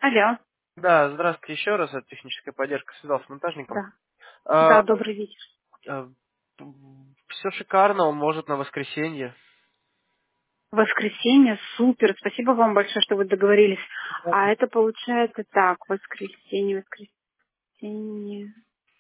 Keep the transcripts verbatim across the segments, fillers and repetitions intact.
Алло. Да, здравствуйте еще раз. Это техническая поддержка. Связался с монтажником. Да. Да, добрый вечер. Все шикарно, он может на воскресенье. Воскресенье, супер. Спасибо вам большое, что вы договорились. А это получается так, воскресенье, воскресенье,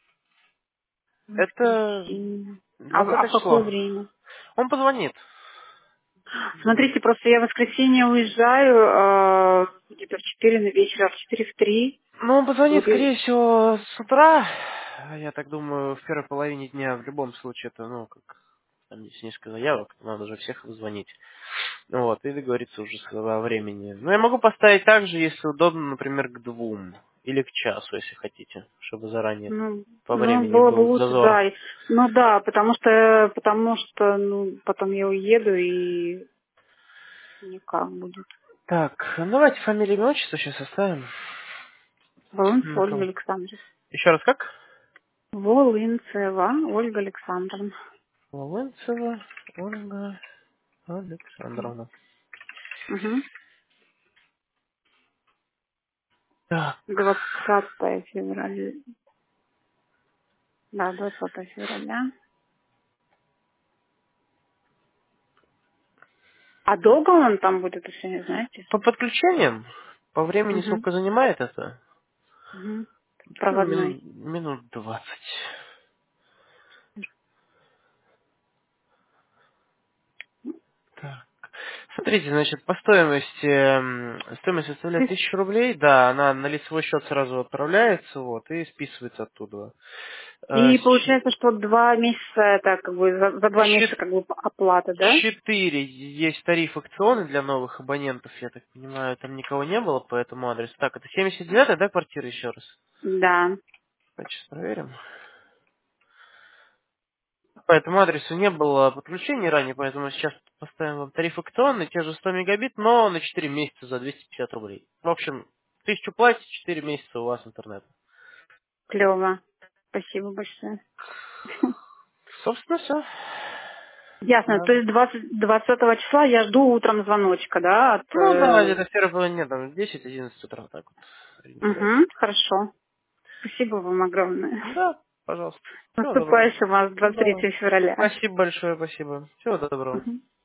Это воскресенье. А, в а двадцатое в какое число. время? Он позвонит. Смотрите, просто я в воскресенье уезжаю э, где-то в четыре на вечер, а в четыре в три. Ну, он позвонит, Буду... скорее всего, с утра. Я так думаю, в первой половине дня в любом случае это, ну, как там есть несколько заявок, надо же всех вызвонить. Вот, и договориться уже с- о времени. Ну, я могу поставить так же, если удобно, например, к двум. Или к часу, если хотите, чтобы заранее Ну, по ну, времени было бы был лучше, зазор. да. И- Ну да, потому что, потому что, ну, потом я уеду и никак будет. Так, ну, давайте фамилию, имя, отчество сейчас оставим. Волынцева Ольга Ну-ка. Александровна. Еще раз как? Волынцева Ольга Александровна. Волынцева Ольга Александровна. Угу. Так. двадцатое февраля. Да, двадцатое февраля. А долго он там будет еще, не знаете? По подключениям, по времени Угу. сколько занимает это? Угу. Ну, мин- Проводной. минут двадцать. Так. Смотрите, значит, по стоимости, м, стоимость составляет тысячу рублей, да, она на лицевой счет сразу отправляется, вот, и списывается оттуда. Э, И получается, что два месяца, это как бы за, за два месяца щ- как бы оплата, да? Четыре есть тариф акционный для новых абонентов, я так понимаю, там никого не было по этому адресу. Так, это семьдесят девятая, да, квартира еще раз? Да. Давайте сейчас проверим. По этому адресу не было подключений ранее, поэтому сейчас поставим вам тариф акционный, те же сто мегабит, но на четыре месяца за двести пятьдесят рублей. В общем, тысячу платите, четыре месяца у вас интернет. Клево. Спасибо большое. Собственно, все. Ясно. Да. То есть двадцать двадцатого числа я жду утром звоночка, да, от... Ну да, Э... где-то в первой половине, там, десять-одиннадцать утра, так вот, ориентировочно. Угу, хорошо. Спасибо вам огромное. Да, пожалуйста. С Всего доброго. наступающим вас двадцать Да. третьего февраля. Спасибо большое, спасибо. Всего доброго. Мгм.